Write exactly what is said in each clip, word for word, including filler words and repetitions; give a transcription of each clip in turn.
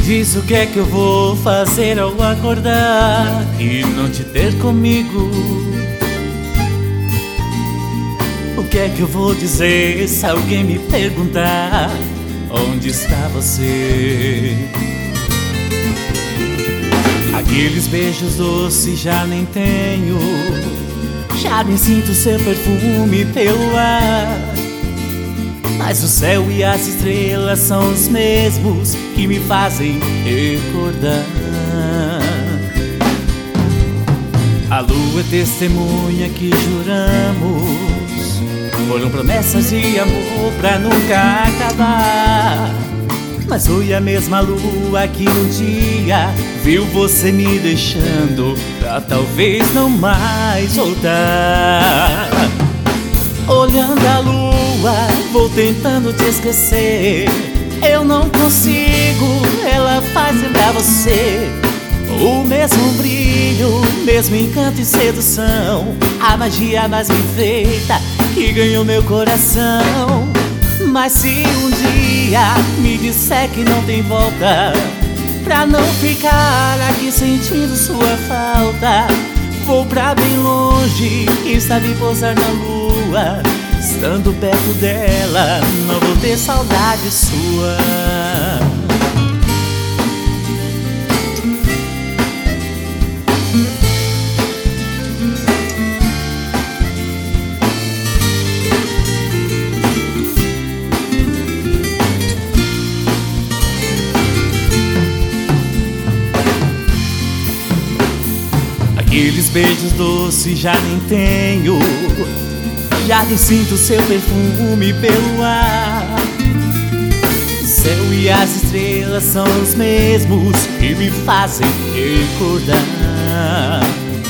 diz o que é que eu vou fazer ao acordar e não te ter comigo. O que é que eu vou dizer se alguém me perguntar onde está você? Aqueles beijos doces já nem tenho, já nem sinto seu perfume pelo ar. Mas o céu e as estrelas são os mesmos que me fazem recordar. A lua é testemunha que juramos, foram promessas de amor pra nunca acabar. Mas foi a mesma lua que um dia viu você me deixando pra talvez não mais voltar. Olhando a lua, vou tentando te esquecer. Eu não consigo, ela faz lembrar você. O mesmo brilho, mesmo encanto e sedução, a magia mais bem feita que ganhou meu coração. Mas se um dia me disser que não tem volta, pra não ficar aqui sentindo sua falta, vou pra bem longe, quem sabe pousar na lua. Estando perto dela, não vou ter saudade sua. Aqueles beijos doces já nem tenho, já nem sinto seu perfume pelo ar. O céu e as estrelas são os mesmos que me fazem recordar.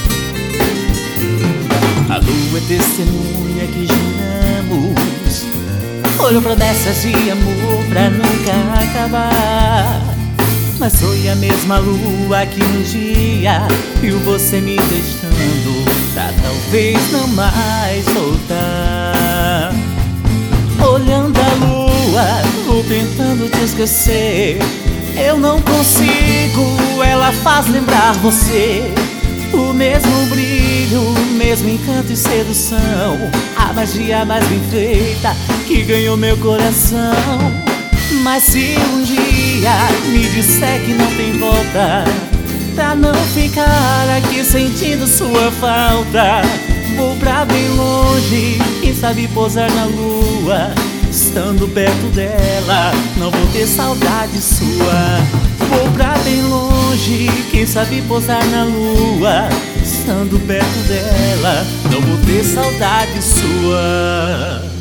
A lua é testemunha que juramos, foram promessas de amor pra nunca acabar. Mas foi a mesma lua que um dia viu você me deixando pra talvez não mais voltar. Olhando a lua, vou tentando te esquecer. Eu não consigo, ela faz lembrar você. O mesmo brilho, o mesmo encanto e sedução, a magia mais bem feita que ganhou meu coração. Mas se um dia me disser que não tem volta, pra não ficar aqui sentindo sua falta, vou pra bem longe, quem sabe pousar na lua. Estando perto dela, não vou ter saudade sua. Vou pra bem longe, quem sabe pousar na lua. Estando perto dela, não vou ter saudade sua.